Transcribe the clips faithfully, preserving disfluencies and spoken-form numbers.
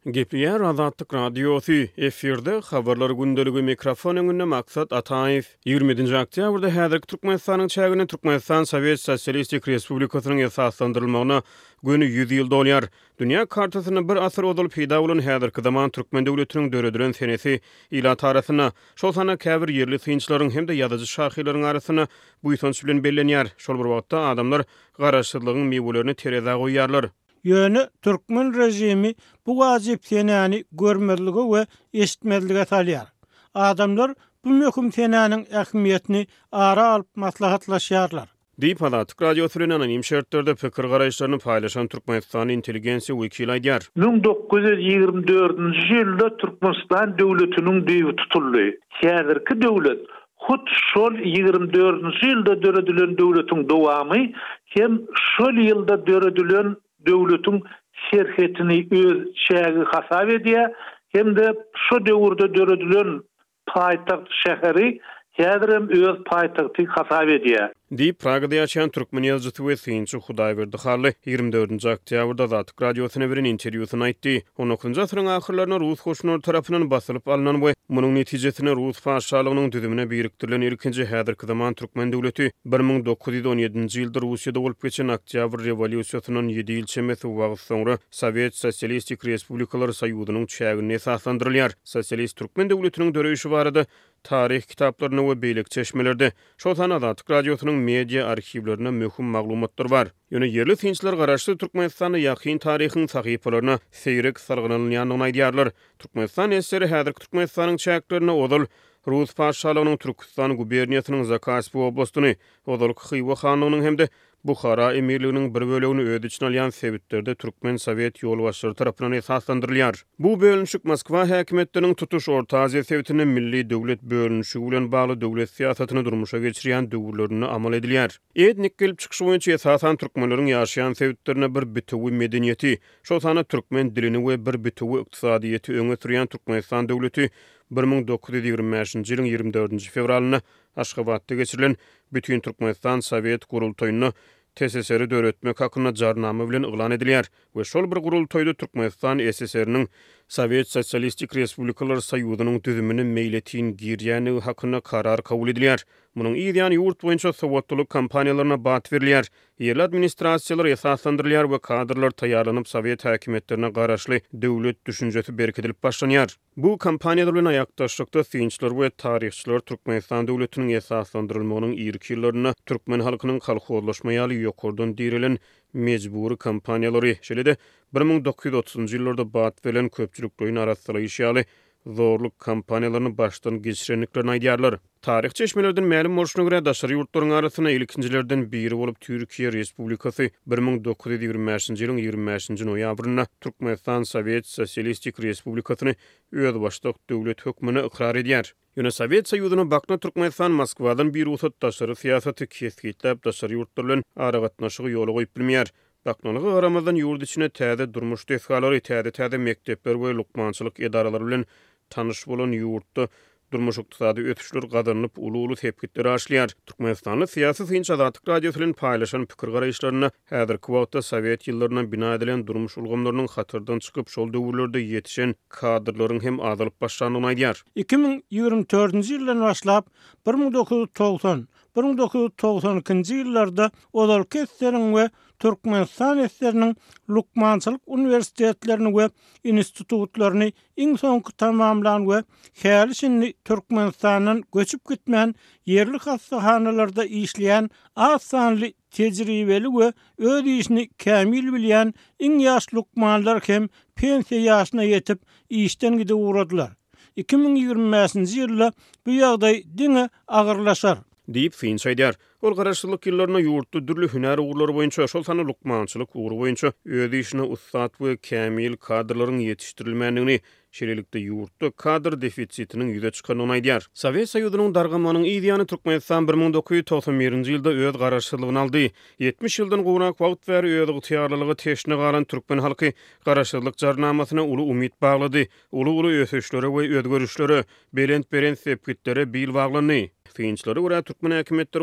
Gepliyer Azatlyk Radiosu efirde habarlar gündeligi mikrofon öňünde maksat Ataýew. ýygrimiňji oktýabrda häzirki Türkmenistanyň çägini Türkmenistan Sowet Sosialistik Respublikasynyň esaslandyrylmagyna günü yüz ýyl dolýar. Dünýä kartasyny bir asr odulyp peýda bolan häzirki zaman Türkmen döwletiniň döredilen senesi ila tarasyna, şol sana käbir ýerli synçylaryň hem-de ýazyjy şahylaryň arasyna bu ýytynç bilen bellenýär. Şol bir wagtda adamlar garaşsyzlygyň mewlerini tereze goýýarlar. Yönü Türkmen rejimi bu wajyp senäni görmezligi we eşitmezlige salýar. Adamlar bu möhüm senäniň ähmiýetini ara alyp maslahatlaşýarlar. Diýip Azatlyk Radiosynyň anonim şertlerde pikir garaýşlaryny paýlaşan Türkmenistan intelligensiýa wekili aýdýar. bin dokuz yüz ýygrimi dördünji ýylda Türkmenistan döwletiniň düýbi tutuldy. Häzirki döwlet hut şol ýygrimi dördünji ýylda döredilen döwletiň dowamy hem şol ýylda döredilen döwletiň şerhetini öz şägi hasap edýär, hem de şu döwürde döredilen paýtagt şäheri häzirem öz paýtagty hasap edýär. Diýip Pragada ýaşaýan türkmen ýazgysy we synçy Hudaýberdi Harly ýygrimi dördünji oktýabrda Azatlyk Radiosyna beren interwýusyny aýtdy. on dokuzunjy asyryň ahyrlaryna Rus goşunary tarapyndan basylyp alynan we munyň netijesinde Rus faşşalygynyň düzümine birikdirilen ilkinji häzirki zaman türkmen döwleti bir ming dokuz yüz on ýedinji ýylda Russiýada bolup geçen Oktýabr rewolýusiýasynyň ýedi ýyl çemesi wagt soňra Sowet Sosialistik Respublikalar Soýuzynyň çägine esaslandyrylýar. Sosialist türkmen döwletiniň döreýüşi barada tarih kitaplaryna we beýlik çeşmelerde şol sana Azatlyk Radiosynyň media arhivlerine möhüm maglumatlar bar. Ýöne ýerli synçylar garaşly Türkmenistanyň ýakyn taryhyň sahypalaryna seýrek sargynanýanyny aýdýarlar. Türkmenistan eseri häzirki Türkmenistanyň çäklerini odul Rus paşşalygynyň Türkistan guberniýasynyň Zakaspi oblastyny, odul Xiva hanynyň hemde Bukhara emirliginiň bir bölegini öz içine alýan sebitlerde Türkmen Sowet ýolbaşçylary tarapyndan esaslandyrylýar. Bu bölünşik Moskwa häkimetiniň tutuş Orta Aziýa Sowetiniň milli döwlet bölünşigi bilen bagly döwlet siýasatyny durmuşa geçirýän döwürlerini amal edilýär. Etnik gelip çykyş boýunça esasan türkmenleriň ýaşaýan sebitlerine bir bitiwi medeniýeti, şol sana türkmen dilini we bir bitiwi ykdysadyýety öňe sürýän Türkmenistan döwleti bir ming dokuz yüz ýygrimi beşinji ýylyň ýygrimi dördünji fevralyny Aşgabatda geçirilen bütün Türkmenistan Sowet gurultoýuny T S S R döretmek hakyna jarnama bilen yglan edilýär we şol bir gurultoýda Türkmenistan S S R-niň Sowet Sosialistik Respublikalar Soýuzynyň düzümini meýletin girýäni hakyna karar kabul edilýär. Munyň ýa-ni ýurt boýunça sowatlyk kampaniýalaryna bat berilýär. Ýerli administrasiýalar esaslandyrylýar we kadrlar taýýarlanyp Sowet häkimetlerine garaşly döwlet düşünjesi berkidilip başlanýar. Bu kampaniýalar bilen aýakdaşlykda synçylar we taryhçylar Türkmenistan döwletiniň esaslandyrylmagynyň ilk ýyllaryna türkmen halkynyň kolhozlaşma ýaly ýokurdan dirilen mejburi kampaniýalary, şeýle-de bir ming dokuz yüz otuzunjy ýyllarda bat berilen köpçüliklerin arasynda ýaşaýaly zorluk kampaniýalaryny başdan geçirenliklerini aýdýarlar. Tarih çeşmelerden ma'lum bolşuna görä daşary ýurtlaryň arasyna ilkinjilerden biri bolup Türkiýe Respublikasy bir ming dokuz yüz ýygrimi beşinji ýylyň ýygrimi beşinji noýabryna Türkmenistan Sowet Sosialistik Respublikasyny öz başlyk döwlet hökmüne ikrar edýär. Ýöne Sowet Soýuzyny bakna Türkmenistan Moskwadan bir usat daşary siýasaty kesgitlep daşary ýurtlar bilen ara gatnaşygy ýoly goýup bilmeýär. Baknalygy garamazdan ýurt içine täze durmuş desgalary, täze täze mektepler we lukmançylyk edaralary bilen tanış bolan ýurtda durmuş ykdysady ötüşler gadanyp uly-uly tepkitler aşlýar. Türkmenistanly siýasy synç Azatlyk Radiosynyň paýlaşan pikir garaýşlaryna häzirki wagtda Sowet ýyllaryna bina edilen durmuş ulgamlarynyň hatyrdan çykyp şol döwürlerde ýetişen kadrlaryň hem azalyp başlanyny aýdýar. iki ming ýygrimi dördünji ýyldan başlap bir ming dokuz yüz togson bir ming dokuz yüz togson ikinji ýyllarda Odal Kesseriň we Türkmenistan esleriniň lukmançylyk universitetlerini we institutlaryny iň soňky tamamlan we häli şinli Türkmenistanyň göçüp gitmän ýerli hassahanalarda işleýän az sanly tejribeli we öz işini kämil bilýän iň ýaş lukmanlar hem pensiýa ýaşyna ýetip işden gidip uradylar. iki ming ýygrimi beşinji ýylda bu ýagdaý diňe agyrlaşar. Diýip synç aýdýar. Ol garaşlyk ýyllaryna ýurtda dürli hünär ugrulary boýunça şol sany lukmançylyk ugry boýunça öz işine ussat we kämil kadrlaryň ýetişdirilmänligini, şeýlelikde ýurtda kadr defisitiniň ýüze çykanyny aýdýar. Sowet Soýuzynyň dargamanyň ýa-ni Türkmenistan bir ming dokuz yüz togson birinji ýylda öz garaşlygyny aldy. yetmiş ýyldan gowrak wagt bäri öz ygtyýarlylygy teşne galan türkmen halky garaşlyk jarnamasyna uly umyt baglady. Uly-uly ösüşlere we özgörüşlere, berent-berent sepkitlere bil baglany. Synçlary görä türkmen häkimetleri howluk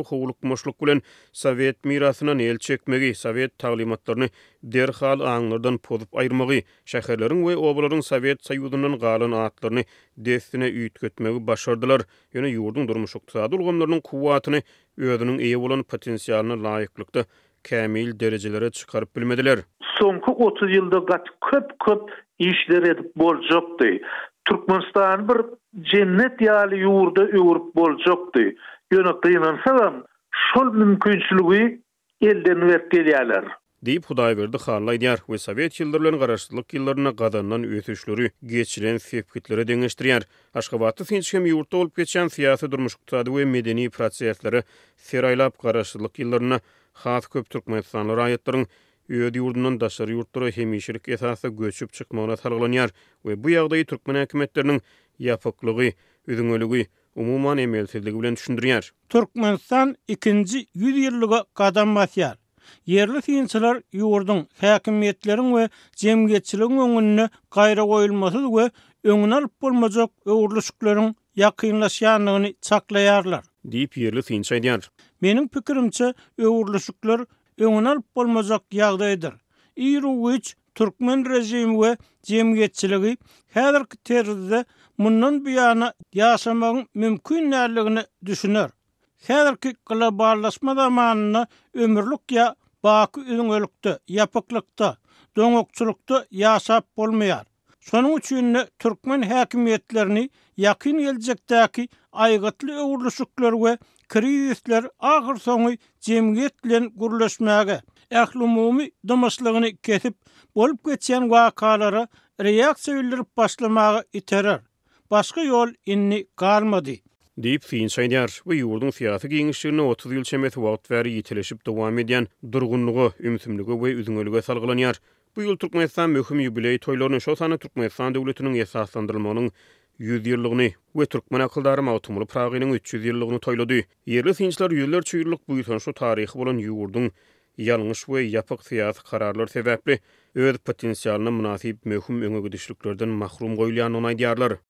turkmaşlyk bilen Sovet mirasyna el çekmegi, Sovet taglimatlaryny derhal aňlardan pozup aýyrmagy, şäherleriň we obalaryň Sovet Soýuzyndan galan atlaryny destine üýtgetmegi başardylar. Ýöne ýurdun durmuş ykdysady ulgamlarynyň kuwwatyny özüniň eýe bolan potensialyna laýyklykda kämil derejelere çykaryp bilmediler. Soňky otuz ýylda gat köp-köp işler edip boljakdy. Türkmenistan bir cennet ýaly ýurda öwürip boljakdy. Ýöne gynansalam, şol mümkinçiligi elden berkelýärler. Diýip Hudaýberdi Xanly aýdýar we Sovet ýyldarynyň garaşdyrlyk ýyllaryna gadandan ötüşleri geçiren sepkitlere deňeşdirýär. Aşgabatda tinçkem ýurtda bolup geçen syýasy durmuş ykdysady we medeni prosesleri seraýlap garaşdyrlyk ýyllaryna has köp türkmenistanyň raýatlaryň öýdi ýurdundan daşary ýurtlara hemişilik esasy göçüp çykmagyna salgylanyar we bu ýagdaýy türkmen häkimetleriniň ýapyklygy, üzüňöligi, umumyň emelsizligi bilen düşündirýär. Türkmenistan ikinji ýüz ýyllyga gadam basýar. Yerli synçylar ýurdun häkimetleriň we jemgyýetçiligiň öňüne gaýra goýulmasy we öňüne alyp bolmajak öwürlüşikleriň ýakynlaşýanlygyny çaklaýarlar. Diýip yerli synçy aýdýar. Meniň pikirimçe öwürlüşikler öňüne alyp bolmajak ýagdaýdyr. Ýürüç türkmen rejimi we jemgyýetçiligi häzirki terzde mundan buýana ýaşamagyň mümkin näligini düşüner. Häzirki globallaşma zamanyna ömürlük ýa baky üzüňölükde, ýapyklykda, doňokçulukda ýaşap bolmaýar. Şonuň üçin türkmen häkimetlerini ýakyn geljekdäki aýgatly öwürlüşikler we krizisler ahyr soňy jemgyýet bilen gürleşmäge, ählumumy damaşlygyny kesip bolup geçen wakalara reaksiýa bildirip başlamagy iterer. Başga ýol inni galmady. Diýip synçy aýdýar we ýurdun syýasy giňişligine otuz ýyl çemeti wagt bäri ýitileşip dowam edýän durgunlygy, ümsümligi we üzüňölüge salgylanyar. Bu ýyl Türkmenistan möhüm ýubiley toýlaryny şo sany Türkmenistan döwletiniň esaslandyrylmagynyň ýüz ýyllygyny we türkmen akıldary Mawtumly Pragynyň üç ýüz ýyllygyny toýlady. Yerli synçylar ýyllarça ýyllyk bu ýyl taryhy bolan ýurdun ýalňyş we ýapyk syýasy kararlar sebäpli öz potensialyna münasip möhüm öňe gidişliklerden mahrum goýulýanyny aýdýarlar.